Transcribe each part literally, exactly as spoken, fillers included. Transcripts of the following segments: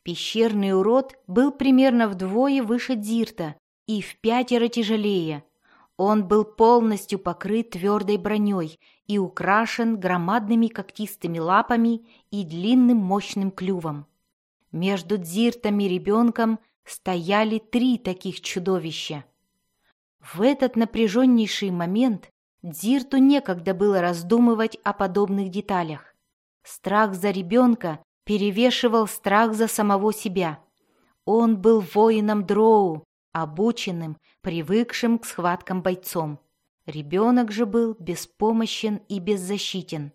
Пещерный урод был примерно вдвое выше Дзирта и в пятеро тяжелее. Он был полностью покрыт твердой броней и украшен громадными когтистыми лапами и длинным мощным клювом. Между Дзиртом и ребенком стояли три таких чудовища. В этот напряженнейший момент Дзирту некогда было раздумывать о подобных деталях. Страх за ребенка перевешивал страх за самого себя. Он был воином Дроу, обученным, привыкшим к схваткам бойцом. Ребенок же был беспомощен и беззащитен.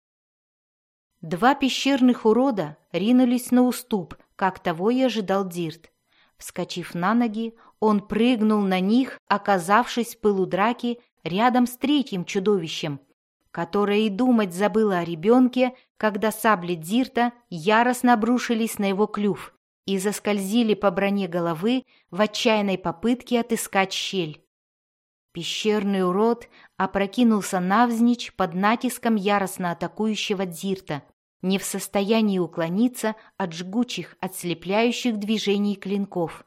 Два пещерных урода ринулись на уступ, как того и ожидал Дзирт. Вскочив на ноги, он прыгнул на них, оказавшись в пылу драки рядом с третьим чудовищем, которое и думать забыло о ребенке, когда сабли Дзирта яростно обрушились на его клюв и заскользили по броне головы в отчаянной попытке отыскать щель. Пещерный урод опрокинулся навзничь под натиском яростно атакующего Дзирта, не в состоянии уклониться от жгучих, отслепляющих движений клинков.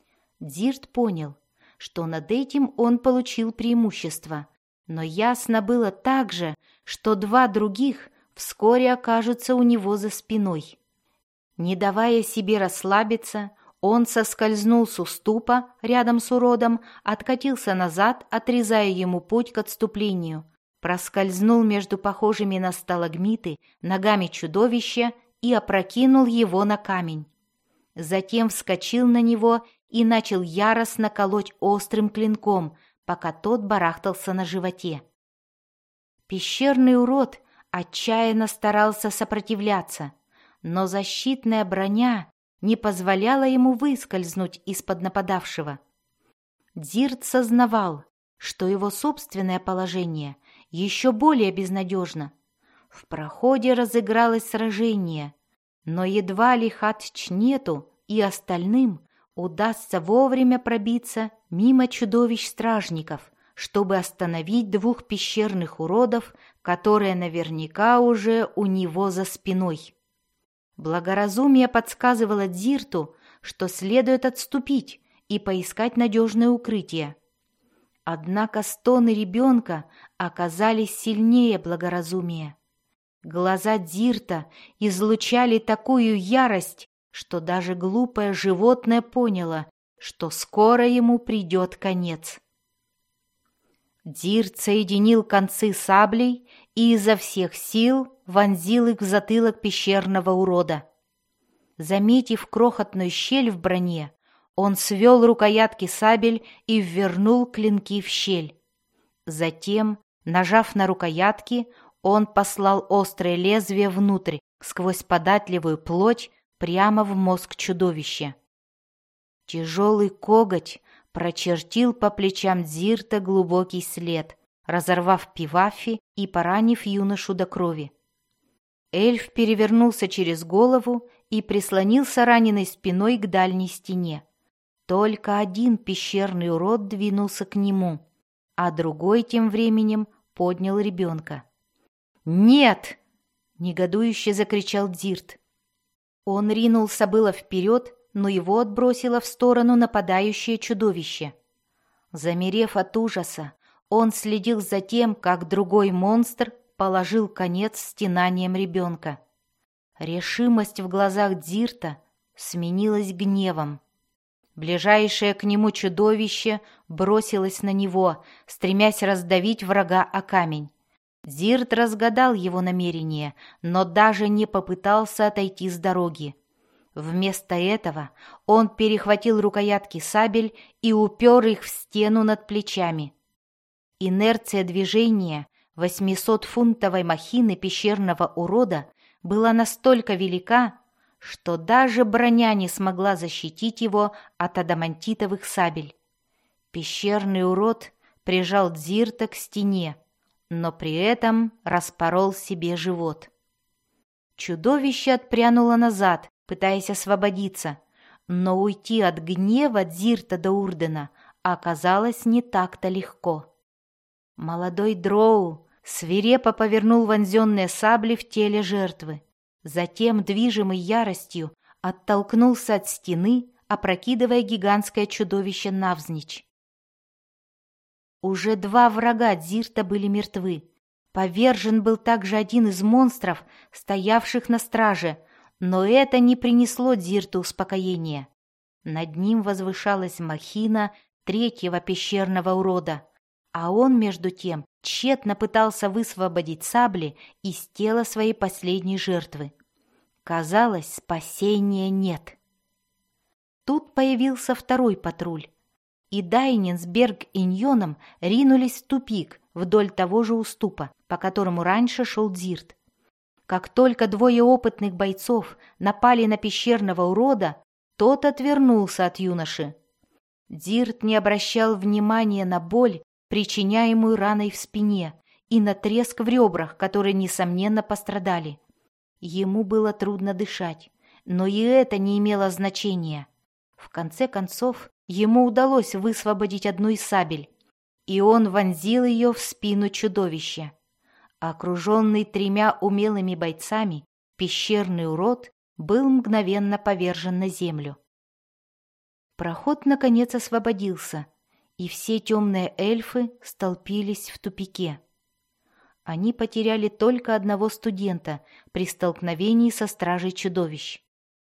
Дзирт понял, что над этим он получил преимущество, но ясно было также, что два других вскоре окажутся у него за спиной. Не давая себе расслабиться, он соскользнул с уступа рядом с уродом, откатился назад, отрезая ему путь к отступлению, проскользнул между похожими на сталагмиты ногами чудовища и опрокинул его на камень. Затем вскочил на него и начал яростно колоть острым клинком, пока тот барахтался на животе. Пещерный урод отчаянно старался сопротивляться, но защитная броня не позволяла ему выскользнуть из-под нападавшего. Дзирт сознавал, что его собственное положение еще более безнадежно. В проходе разыгралось сражение, но едва ли Хатчнету и остальным удастся вовремя пробиться мимо чудовищ-стражников, чтобы остановить двух пещерных уродов, которые наверняка уже у него за спиной. Благоразумие подсказывало Дзирту, что следует отступить и поискать надежное укрытие. Однако стоны ребенка оказались сильнее благоразумия. Глаза Дзирта излучали такую ярость, что даже глупое животное поняло, что скоро ему придет конец. Дзирт соединил концы саблей и изо всех сил вонзил их в затылок пещерного урода. Заметив крохотную щель в броне, он свел рукоятки сабель и ввернул клинки в щель. Затем, нажав на рукоятки, он послал острое лезвие внутрь, сквозь податливую плоть, прямо в мозг чудовища. Тяжелый коготь прочертил по плечам Дзирта глубокий след, разорвав пивафи и поранив юношу до крови. Эльф перевернулся через голову и прислонился раненой спиной к дальней стене. Только один пещерный урод двинулся к нему, а другой тем временем поднял ребенка. «Нет!» — негодующе закричал Дзирт. Он ринулся было вперед, но его отбросило в сторону нападающее чудовище. Замерев от ужаса, он следил за тем, как другой монстр положил конец стенаниям ребенка. Решимость в глазах Дзирта сменилась гневом. Ближайшее к нему чудовище бросилось на него, стремясь раздавить врага о камень. Дзирт разгадал его намерение, но даже не попытался отойти с дороги. Вместо этого он перехватил рукоятки сабель и упер их в стену над плечами. Инерция движения восьмисотфунтовой махины пещерного урода была настолько велика, что даже броня не смогла защитить его от адамантитовых сабель. Пещерный урод прижал Дзирта к стене, но при этом распорол себе живот. Чудовище отпрянуло назад, пытаясь освободиться, но уйти от гнева Дзирта до Урдена оказалось не так-то легко. Молодой дроу свирепо повернул вонзенные сабли в теле жертвы, затем, движимый яростью, оттолкнулся от стены, опрокидывая гигантское чудовище навзничь. Уже два врага Дзирта были мертвы. Повержен был также один из монстров, стоявших на страже, но это не принесло Дзирту успокоения. Над ним возвышалась махина третьего пещерного урода, а он, между тем, тщетно пытался высвободить сабли из тела своей последней жертвы. Казалось, спасения нет. Тут появился второй патруль, и Дайнин с Берг-Иньоном ринулись в тупик вдоль того же уступа, по которому раньше шел Дзирт. Как только двое опытных бойцов напали на пещерного урода, тот отвернулся от юноши. Дзирт не обращал внимания на боль, причиняемую раной в спине, и на треск в ребрах, которые, несомненно, пострадали. Ему было трудно дышать, но и это не имело значения. В конце концов, ему удалось высвободить одну из сабель, и он вонзил ее в спину чудовища. Окруженный тремя умелыми бойцами, пещерный урод был мгновенно повержен на землю. Проход, наконец, освободился, и все темные эльфы столпились в тупике. Они потеряли только одного студента при столкновении со стражей чудовищ.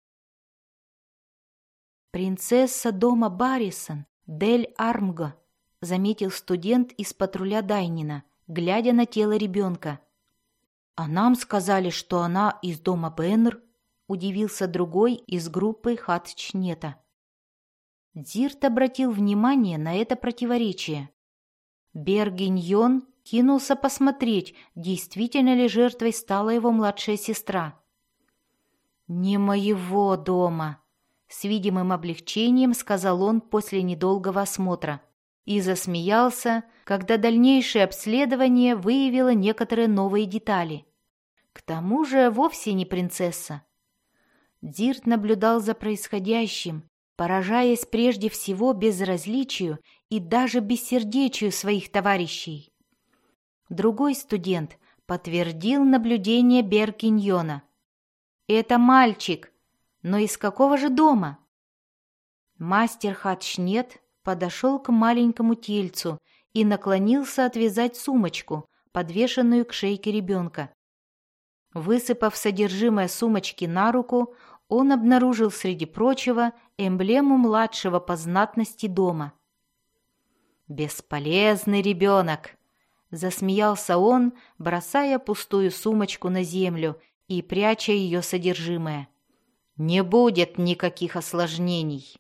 «Принцесса дома Баррисон, Дель Армго», — заметил студент из патруля Дайнина, глядя на тело ребенка. «А нам сказали, что она из дома Беннер», — удивился другой из группы Хатчнета. Дзирт обратил внимание на это противоречие. Бергиньон кинулся посмотреть, действительно ли жертвой стала его младшая сестра. «Не моего дома», — с видимым облегчением сказал он после недолгого осмотра и засмеялся, когда дальнейшее обследование выявило некоторые новые детали. К тому же вовсе не принцесса. Дзирт наблюдал за происходящим, поражаясь прежде всего безразличию и даже бессердечию своих товарищей. Другой студент подтвердил наблюдение Беркиньона. «Это мальчик, но из какого же дома?» Мастер Хатчнет подошел к маленькому тельцу и наклонился отвязать сумочку, подвешенную к шейке ребенка. Высыпав содержимое сумочки на руку, он обнаружил среди прочего эмблему младшего по знатности дома. «Бесполезный ребенок!» — засмеялся он, бросая пустую сумочку на землю и пряча ее содержимое. «Не будет никаких осложнений!»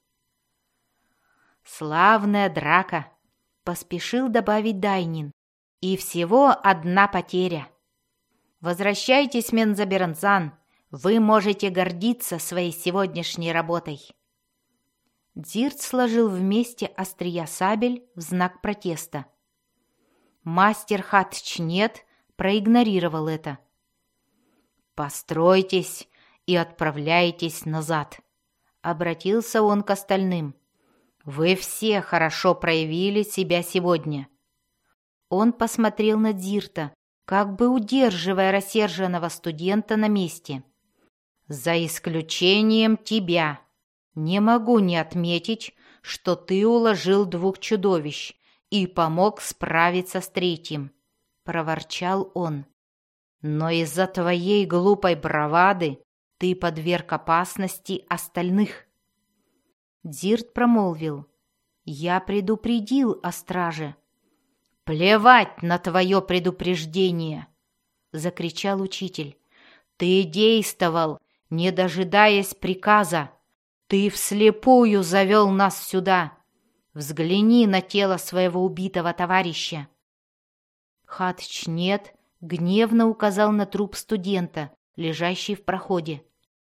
«Славная драка!» — поспешил добавить Дайнин. «И всего одна потеря. Возвращайтесь, Мензабернзан, вы можете гордиться своей сегодняшней работой». Дзирт сложил вместе острия сабель в знак протеста. Мастер Хатчнет проигнорировал это. «Постройтесь и отправляйтесь назад», — обратился он к остальным. «Вы все хорошо проявили себя сегодня». Он посмотрел на Дзирта, как бы удерживая рассерженного студента на месте. «За исключением тебя. Не могу не отметить, что ты уложил двух чудовищ и помог справиться с третьим», — проворчал он. «Но из-за твоей глупой бравады ты подверг опасности остальных». Дзирт промолвил: «Я предупредил о страже». «Плевать на твое предупреждение!» — закричал учитель. «Ты действовал, не дожидаясь приказа. Ты вслепую завел нас сюда. Взгляни на тело своего убитого товарища». Хатчнет гневно указал на труп студента, лежащий в проходе.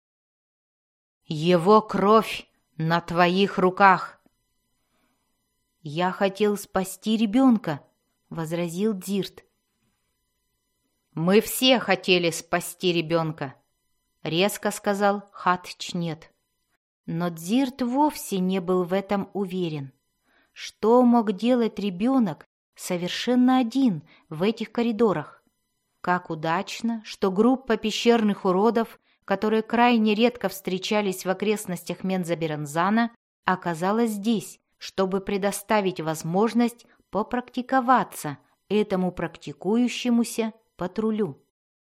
«Его кровь на твоих руках!» «Я хотел спасти ребенка», — возразил Дзирт. «Мы все хотели спасти ребенка», — резко сказал Хатчнет. Но Дзирт вовсе не был в этом уверен. Что мог делать ребенок совершенно один в этих коридорах? Как удачно, что группа пещерных уродов которые крайне редко встречались в окрестностях Мензоберензана, оказалась здесь, чтобы предоставить возможность попрактиковаться этому практикующемуся патрулю.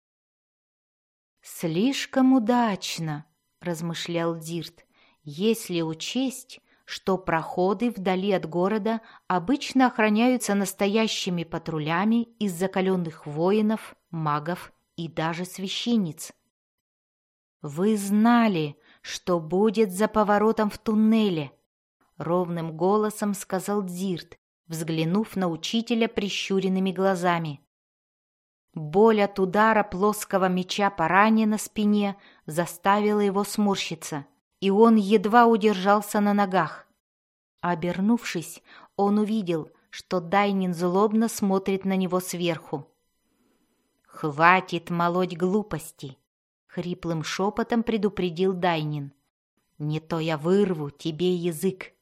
«Слишком удачно», — размышлял Дирт, «если учесть, что проходы вдали от города обычно охраняются настоящими патрулями из закаленных воинов, магов и даже священниц. Вы знали, что будет за поворотом в туннеле», — ровным голосом сказал Дирт, взглянув на учителя прищуренными глазами. Боль от удара плоского меча по ране на спине заставила его сморщиться, и он едва удержался на ногах. Обернувшись, он увидел, что Дайнин злобно смотрит на него сверху. «Хватит молоть глупости!» — хриплым шепотом предупредил Дайнин. «Не то я вырву тебе язык!»